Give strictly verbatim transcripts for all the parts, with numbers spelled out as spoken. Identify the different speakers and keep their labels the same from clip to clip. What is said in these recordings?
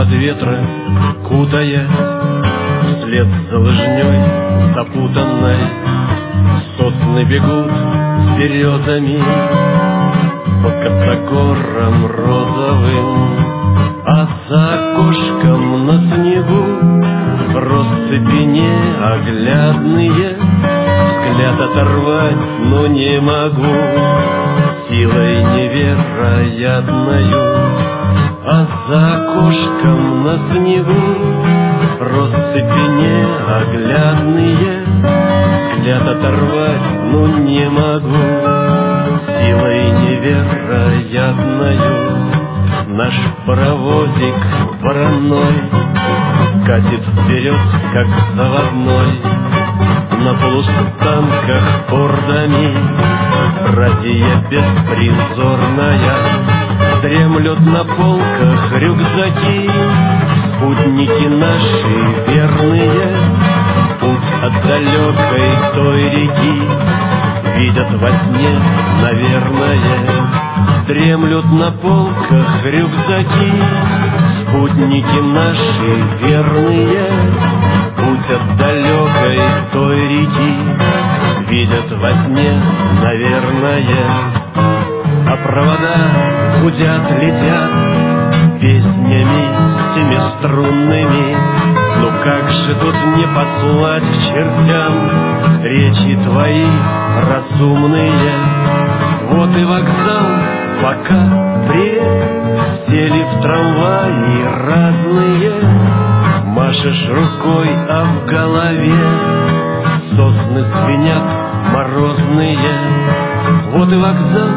Speaker 1: под ветры кутаясь, вслед за лыжней запутанной сосны бегут с березами по косогорам розовым, а за окошком на снегу россыпи неоглядные. Взгляд оторвать, но не могу силой невероятною, а за окошком на снегу россыпи неоглядные. Взгляд оторвать, но не могу силой невероятною. Наш паровозик вороной катит вперед, как заводной, на полустанках ордами. Братья беспризорная дремлют на полках рюкзаки. Спутники наши верные путь от далекой той реки видят во сне, наверное. Дремлют на полках рюкзаки. Спутники наши верные путь от далекой той реки видят во сне, наверное. А провода гудят, летят песнями семиструнными. Ну как же тут не послать к чертям речи твои разумные? Вот и вокзал, пока присели в трамваи разные. Машешь рукой, а в голове сосны звенят морозные. Вот и вокзал,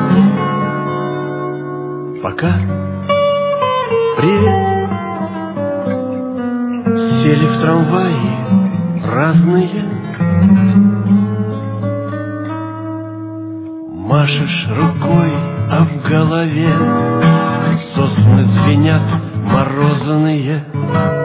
Speaker 1: пока присели в трамваи разные. Машешь рукой, а в голове сосны звенят морозные.